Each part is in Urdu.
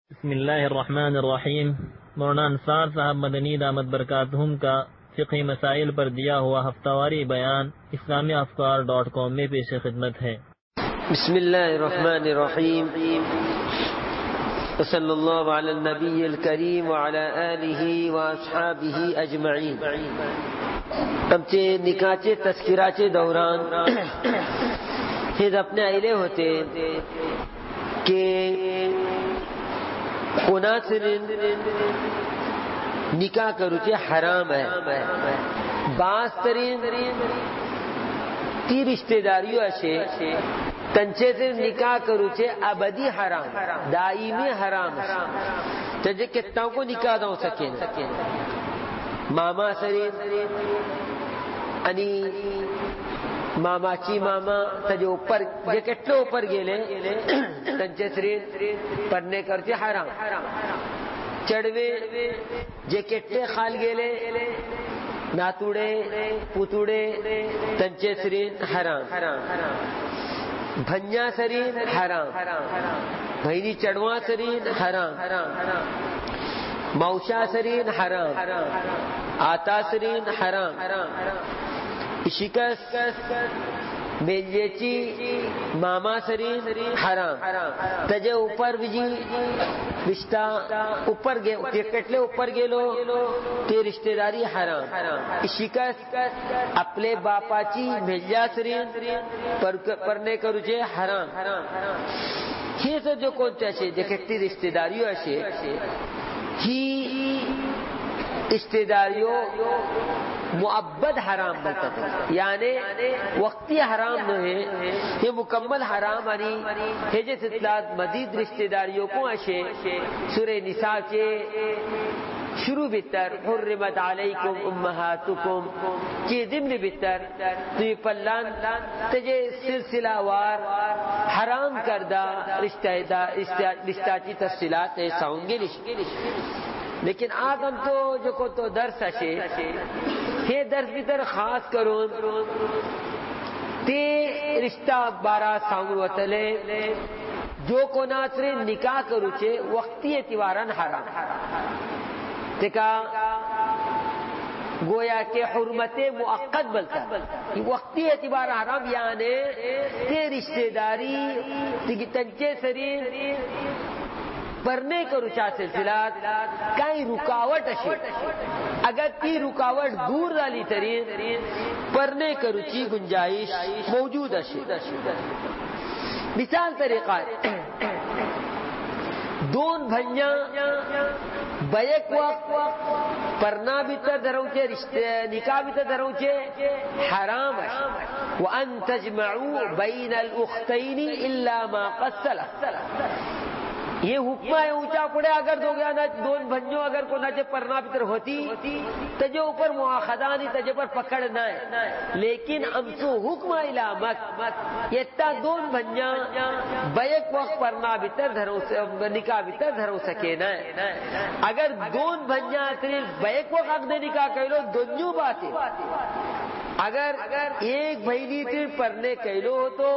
بسم اللہ الرحمن الرحیم۔ مولانا انصار صاحب مدنی دامت برکاتہم کا فقہی مسائل پر دیا ہوا ہفتہ واری بیان اسلامیافکار.com میں پیش خدمت ہے۔ بسم اللہ الرحمن الرحیم، صلی اللہ علی النبی الکریم وعلی آلہ واصحابہ اجمعین۔ امچے نکاچے تذکراچے دوران خود اپنے عیلے ہوتے کہ کناسرین نکاح کروچے حرام ہے۔ بعض ترین تی رشتہ داریوں اسے تنچے سے نکاح کروچے ابدی حرام، دائمی حرام، تجھے کتناوں کو نکاح دوں سکیں۔ ماما سرین انی ماما چی ماما تجھے اوپر یہ کتنے اوپر گیلے تنچے سرین پڑھنے کرتے حرام۔ چڑوے جے کٹے خال گیلے ناتوڑے پوتوڑے تنچے سرین حرام۔ بھنیا سرین حرام، بھینی چڑواں سرین حرام، موشا سرین حرام، آتا سرین حرام، شکست میلیچی ماما سرین حرام۔ تجھے اوپر بجی رشتہ اوپر گے کٹلے اوپر گے لو تے رشتہ داری حرام۔ شکست اپنے باپا چی میلیا سرین پرنے کرو جے حرام۔ یہ سب جو کون چاہے جو کٹی رشتہ داریوں اسے ہی رشتہ داریوں معبد حرام بلتا تھا، یعنی وقتی حرام نہ ہے، یہ مکمل حرام آنی ہے۔ جس اطلاع مزید رشتہ داریوں کو اشے سورہ نساء کے شروع بتر حرمت علیکم امہاتکم کی ضمن بتر تو یہ پلان تجھے سلسلہ وار حرام کردہ رشتہ کی تفصیلات ایسا ہوں گے۔ لیکن آدم تو جو کو تو درس اشے ہے درس بتر خاص کرون تے رشتہ بارہ ساؤنگ وطلے جو کو ناصر نکاح کروچے وقتی اعتباران حرام تکا گویا کہ حرمت مؤقت بلتا وقتی اعتبار حرام، یعنی تے رشتہ داری تنچے سرین پرنے کا رچا سلسلات کئی رکاوٹ اشی، اگر تی رکاوٹ دور ڈالی ترین پرنے کا رچی گنجائش موجود اشی۔ مثال طریقہ دون بھنیا بیک وقت پرنا بھی تا دروچے رشتہ نکاح بھی تا دروچے حرام ہے۔ وَأَن تَجْمَعُوا بَيْنَ الْأُخْتَيْنِ إِلَّا مَا قَدْ سَلَفَ۔ یہ حکمہ ہے اونچا پڑے اگر دو گیا نہ دون بھنجوں اگر کو نہ پرنا پتر ہوتی تجھے اوپر مواخذہ نہیں تجھے پر پکڑنا ہے، لیکن امسو حکمہ علامت یہ تا دون بھنجاں بیک وقت پرنا بتر دھروں سے نکاح بتر دھروں سکے نہ ہے۔ اگر دون بھنجاں تری بیک وقت عقد نکاح کہلو دنیوں باتیں، اگر ایک بھائیلی تیر پرنے کہلو تو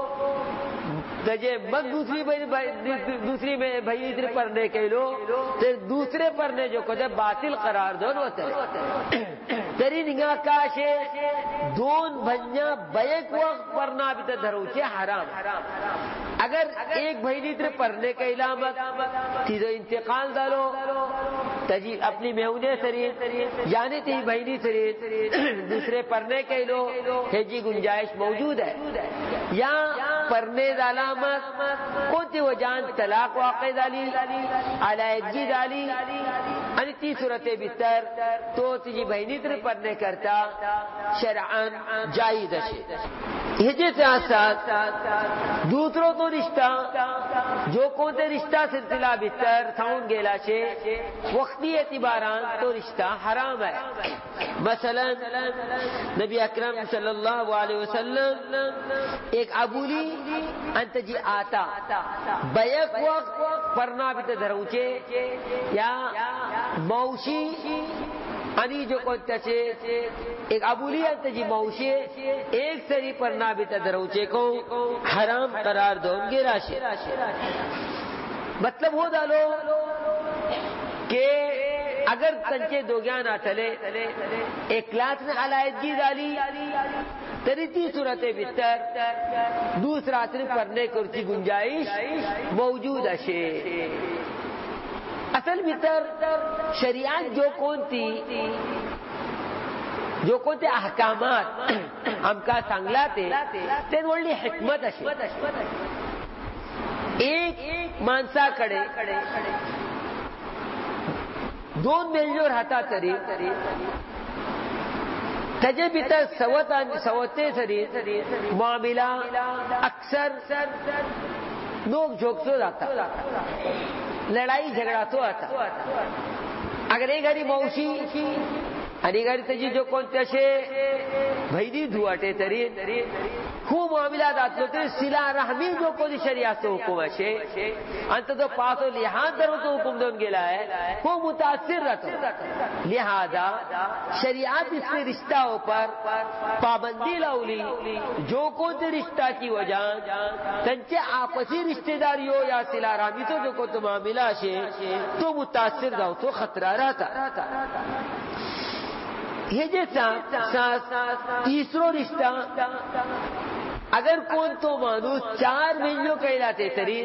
تجھے مگ دوسری میں بھائی ادھر پرنے کے لو تے دوسرے پرنے جو کچھ باطل قرار دون ہوتا ہے۔ تیری نگاہ کاشے دون بھنیا بیک وقت پرنا بھی تا دھروچے حرام۔ اگر ایک بھائی ادھر پرنے کا علامت تیزو انتقال دالو تجی اپنی میونے سرین یعنی تی بھائنی سرین دوسرے پرنے کے لو ہیجی گنجائش موجود ہے، یا پرنے علامت کونتی وہ جان طلاق واقع دالی علیحدگی دالی یعنی تی صورت بہتر تو تجی بہنی تر پرنے کرتا شرعان جائز ہے۔ یہ جیسے آسات دوسروں تو رشتہ جو کونتے رشتہ سلسلہ بہتر تھاؤن گیلا چھے وقتی اعتباران تو رشتہ حرام ہے۔ مثلا نبی اکرم صلی اللہ علیہ وسلم ایک ابولی انت جی آتا بیک وقت پرنا بھی تدھروچے یا موشی انی جو کونتا چھے ایک ابولی انت جی موشی ایک سری پرنا بھی تدھروچے کو حرام قرار دون گے راشے۔ مطلب وہ دالو کہ اگر تنچے دوگیان آتلے اکلاس نے علاحدگی ڈالی تریتی صورت بہتر دوسرا صرف پڑھنے کی گنجائش موجود ہے. اصل بہتر شریعت جو کون تے احکامات ہم کا سانگلا تے ولی حکمت ہے. ایک مانسا کڑے دون میل رہتا تری تجے بہتر سوتے سری معاملہ اکثر نوک جھوک تو جاتا لڑائی جھگڑا تو آتا. اگر ایک گھری موشی انی گھری تجی جو کون تشے بھیدی دھواٹے تری خوب معاملات آتے ہوتے صلہ رحمی جو کوئی شریعت تو حکم ہے انت تو پاس و لحاظ درو تو حکم دون گلا ہے خوب متاثر رہتا. لہذا شریعت اس میں رشتہ پر پابندی لاؤلی جو کوئی رشتہ کی وجہ تنچے آپسی رشتہ داریوں یا صلہ رحمی تو جو کوئی معاملہ ہے تو متاثر رہو تو خطرہ رہتا. یہ جیسا تیسرو رشتہ اگر کون تو مانوس 4 مہینوں کہلاتے تری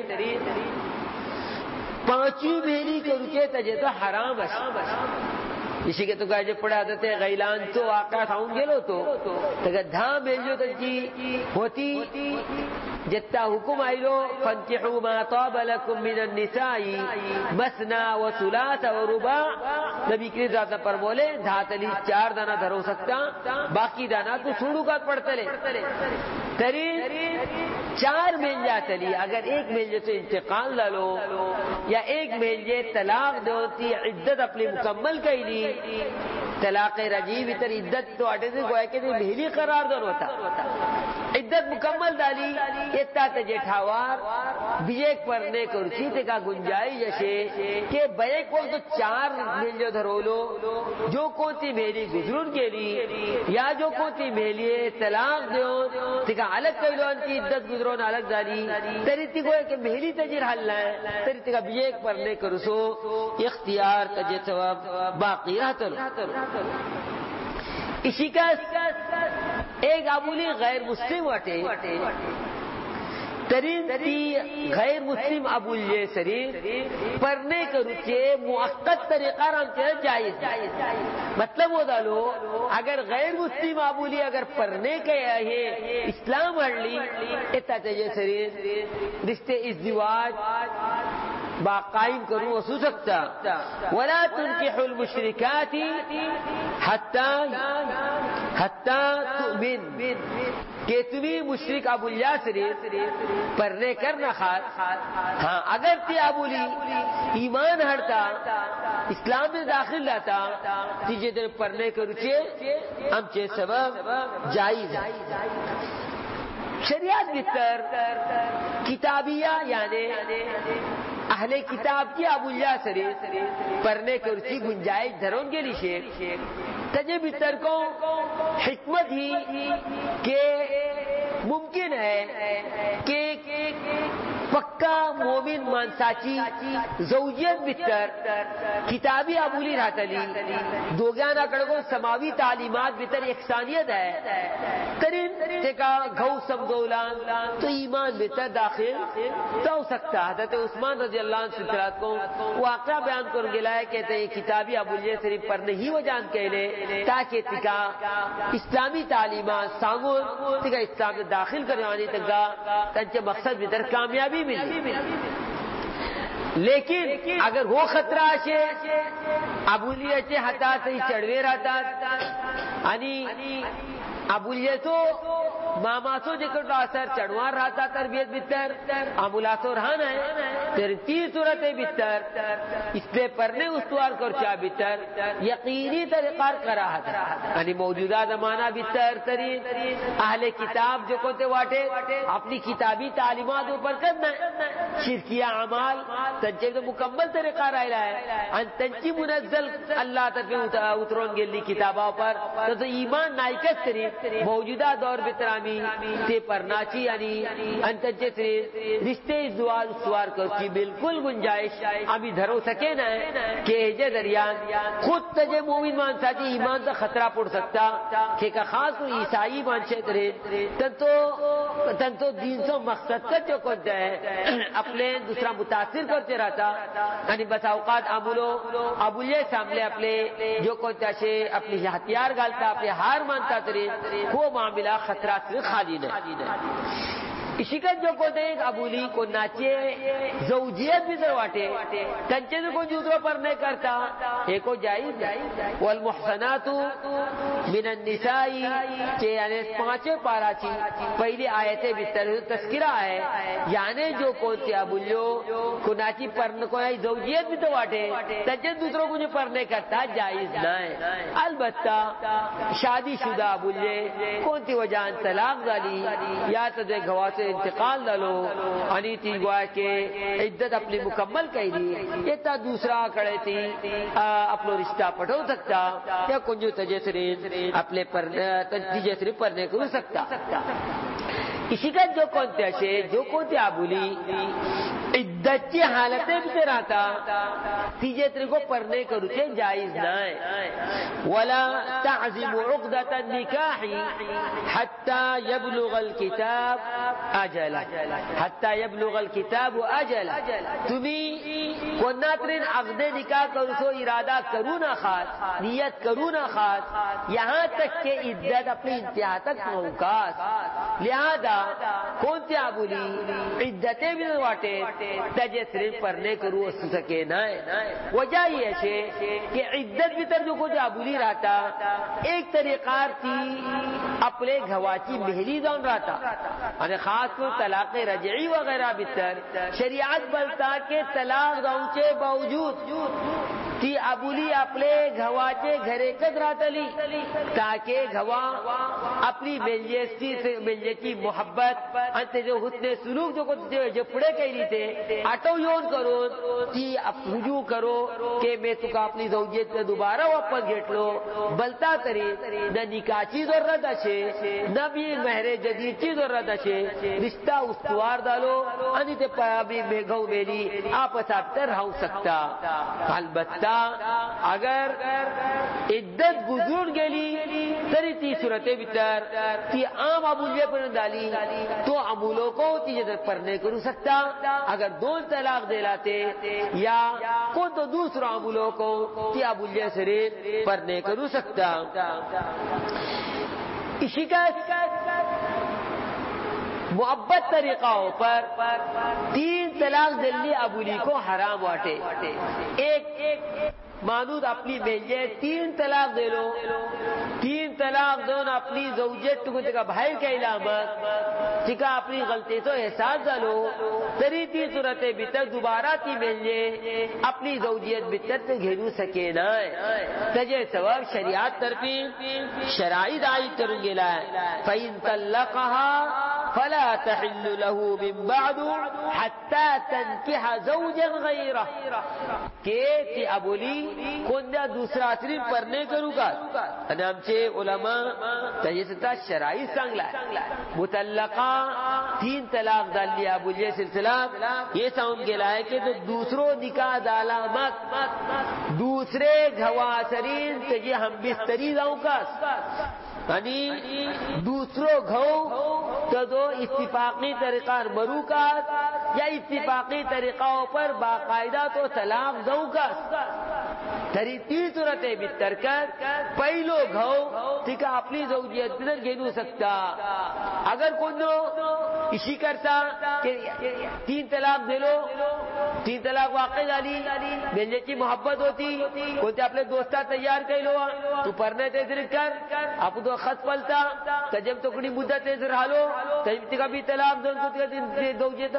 5ویں مہینے کے رکے تجھے تو حرام ہے. اسی کے تو کہا جب پڑھا دیتے غیلان تو آقا تھاؤں گے لو تو دھا مہینوں تک کی ہوتی جتا حکم آئی لو فانکحوا ما طاب لکم من النساء مثنى وثلاث ورباع. نبی کریم ذات پر بولے دھاتلی 4 دانا دھرو سکتا باقی دانا تو سوڑو کا پڑھتے لے تری 4 میل جاتلی. اگر 1 میل تو انتقال لالو یا 1 میل طلاق دوتی عدت اپنی مکمل کئی لی طلاق رجیع تر عدت تو اٹے سے گویا کہ مہلی قرار دون ہوتا عدت مکمل ڈالی اتنا تجھاوار بیک پرنے کرچی تے کا گنجائی جیسے کہ بیک وقت تو 4 میل جو دھرو لو جو کوتی میلی گزرن کے لیے یا جو کوتی میلی طلاق دیو تے کا الگ کئی لو ان کی عدت گزرون الگ ڈالی تری تی گویا کہ مہلی تجھر حل ہے تری تی کا بیک پرنے کرسو اختیار تجھے ثواب باقی رہتا لو. اسی کا ایک ابولی غیر مسلم واٹے ترین تی غیر مسلم ابول یہ سری پڑھنے کے رچے موقت طریقہ رام چاہے جائز. مطلب وہ دالو اگر غیر مسلم ابولی اگر پڑھنے کے ہے اسلام ہڑلی اتنا چاہیے سری رشتے ازدواج با قائم کروں وسو سکتا. ولا تنکحوا المشرکات حتی تؤمن کہ تمہیں مشرک ابو الیاسر پرنے کرنا خاص ہاں اگر تی ابولی ایمان ہڑتا اسلام میں داخل لاتا تیجے در پرنے کے رچے ہم چے سبب جائز ہے. شریعت بہتر کتابیہ یعنی اہل کتاب کی ابو الیاسر پرنے کے رچی گنجائش دھرون کے لیے تجھے بہتر کو حکمت ہی کہ ممکن ہے کہ پکا مومن مانساچی زوجیت بہتر کتابی ابولی رہتلی دوگیانا کڑگو سماوی تعلیمات بہتر یکسانیت ہے ترین ٹھیکا گھو سمگولان تو ایمان بہتر داخل تو سکتا. حضرت عثمان رضی اللہ عنہ سلسلات کو واقعہ بیان کر گلا ہے کہتے ہیں کتابی ابولی صرف پڑھنے ہی وہ جان کے لے تاکہ تکا اسلامی تعلیمات سامون تکا اسلام داخل کرنے تکا تنچے مقصد بہتر کامیابی ملی. لیکن اگر وہ خطرہ ہے ابولیہ سے ہتا تی چڑوے رہتا یعنی ابولیہ تو ماما تو جکر اثر چڑوار رہتا تربیت بہتر امولا تو رہنا ہے پھر تیس صورت بہتر اس پہ پرنے استوار کر چاہ بہتر یقینی طریقہ کراہت یعنی موجودہ زمانہ بہتر ترین اہل کتاب جو کوتے واٹے اپنی کتابی تعلیمات اوپر کرنا ہے شرکیہ اعمال تنچے تو مکمل طریقہ رہا ہے تنچی منزل اللہ تک اترون گلی کتابوں پر تو ایمان نائکت ترین موجودہ دور بترامی تے پرناچی یعنی انتجے سے رشتے ازدواج استوار کرتی بالکل گنجائش ابھی دھرو سکے نا کہ جے دریان خود تجے مومن مان ساتی ایمان تا خطرہ پڑ سکتا کہ کا خاص کو عیسائی مان شید رہے تنتو دین سو مقصد کا جو کرتا ہے اپنے دوسرا متاثر کرتے رہتا یعنی بس اوقات ابولیے سامنے اپنے جو کرتا ہے اپنی ہتھیار گالتا اپنے ہار مانتا ترے وہ معاملہ خطرہ سے خالی نہیں اسی کا جو کو دیکھ ابولی کو ناچے زوجیت بھی درواٹے کنچے کو دوسروں پر نہیں کرتا ایک کو جائز والمحسنات من النساء یعنی پانچے پارا چی پہلی آیتیں بھی تذکرہ ہے یعنی جو کون سی ابولیو کو ناچی پرن کو زوجیت بھی درواٹے کنچے دوسروں کو جو پر نہیں کرتا جائز نہ البتہ شادی شدہ ابولیے کون سی وجہ طلاق ڈالی یا تو دیکھ گواہ سے انتقال ڈالو انیتی گوا کے عدت اپنی مکمل کہی دی یہ تا دوسرا کڑے تھی اپنا رشتہ پٹھو سکتا یا کنجو تجسرین اپنے تجسری پرنے کو سکتا اسی کا جو کونتے سے جو کونتے آبولی عدت کی حالتیں بھی رہتا تیجے کو پرنے کا رچے جائز نہ ولا تعزم عقدة النکاح حتى يبلغ الكتاب اجل حتى يبلغ الكتاب اجل تمہیں کناترین عقد نکاح کرو سو ارادہ کرو نہ خاص نیت کرو نہ خاص یہاں تک کہ عدت اپنی انتہا تک پہنچاس لہذا کون سی آبولی عدتیں بھی واٹے تجے صرف پرنے کرو سکے نہ وجہ یہ ہے کہ عدت بھی تر جو کو آبولی رہتا ایک طریقہ تھی اپنے گھواچی مہری دون رہتا یعنی خاص طور طلاق رجعی وغیرہ بتر شریعت بلتا کہ طلاق دون کے باوجود تی ابولی اپنے گھواچے گھرے قدرات لی تاکہ گھوا اپنی ملجتی محبت انتے جو حسن سلوک جو کو جو پڑے کہی تھے اٹو یون کرو تی رجوع کرو کہ میں تو کا اپنی زوجیت میں دوبارہ واپس گھٹ لو بلتا تری نہ نکاح چیز ضرورت ہے نہ بھی مہر جدید چیز ضرورت ہے رشتہ استوار ڈالو انی تے پابی میگھو میری آپس آپ تر ہو سکتا البتہ اگر عدت گزر گلی تری تی صورتیں بتر تی عام ابولیہ پر ڈالی تو امولوں کو تیجے پرنے کرو سکتا اگر دو طلاق دلاتے یا کو تو دوسرا امولوں کو تی ابولیہ سے پرنے کرو سکتا اسی کا محبت طریقوں پر تین طلاق دلی ابولی کو حرام واٹے ایک مانود اپنی بیجے تین طلاق دے لو تین طلاق دون اپنی زوجیت کو جگہ بھائی کا علامت چکا اپنی غلطی تو احساس ڈالو تری تی صورتیں بتر دوبارہ تی بیجے اپنی زوجیت بتر تو گھیرو سکے نہ تجھے سبب شریعت طرفی شرائط آئی کروں گے لائے فَإِن طَلَّقَهَا فلا تحل له من بعد حتى تنكح زوجا غيره کہ تی ابولی کوندا دوسرا اثرین پرنے کرو گا نام سے علماء تجستا شرائط سانگلا مطلقہ تین طلاق ڈال لیا ابولی سلسلہ یہ ساؤن کے لائے کہ تو دوسروں نکاح ڈالا مت دوسرے گھواسرین تجھے ہم بستری لاؤں کا یعنی دوسروں گھو تو دو اتفاقی طریقہ مرو کا یا اتفاقی طریقوں پر باقاعدہ تو طلاق دوں کا تری تین صورتیں بتر کر پہلو گھو تکا اپنی زوجیت بدر گینو سکتا اگر کنو اسی کرتا کہ تین طلاق دے لو تین طلاق واقع ڈالی ملنے کی محبت ہوتی کوئی اپنے دوستا تیار کر لو تو پرنے تیزر کر آپ تو خط پلتا تجب تو کڑی مدت تیزر حالو تجب تکا بھی طلاق دون کو تکا زوجیت الگ کر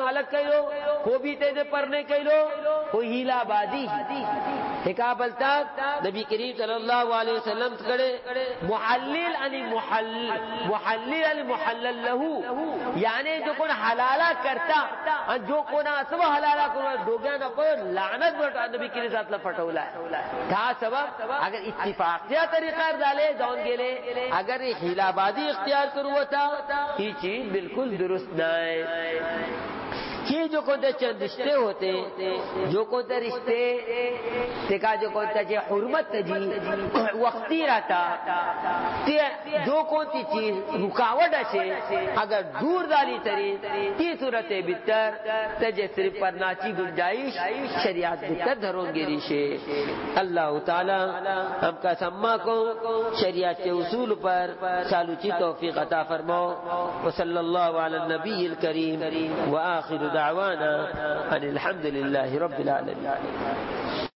کہو کو بھی تے پرنے کہلو کو ہیلا بادی ہکا بلتا نبی کریم صلی اللہ علیہ وسلم کرے محلل علی محلل لہو یعنی جو کون حلالہ کرتا جو کون سب حلالہ کرو دوگیا نہ کرو لعنت بٹا نبی کریم ذات لپٹولا ہے تھا سبب اگر اتفاقیہ طریقہ ڈالے دون گلے اگر ہیلا بادی اختیار کرو تھا یہ چیز بالکل درست نہ ہے کہ جو کوئی چند رشتے ہوتے جو کوئی رشتے دیکھا جو کوئی جی حرمت جی وقتی رہتا جو کوئی چیز رکاوٹ ہے اگر دور ڈالی تری تی صورت بہتر تجھے صرف پر ناچی گنجائش شریعت بہتر دھروں گیری سے اللہ تعالی ہم کا سما کو شریعت کے اصول پر سالوچی توفیق عطا فرماؤ وصلی اللہ علی النبی الکریم وآخر دعوانا ان الحمد للہ رب العالمین.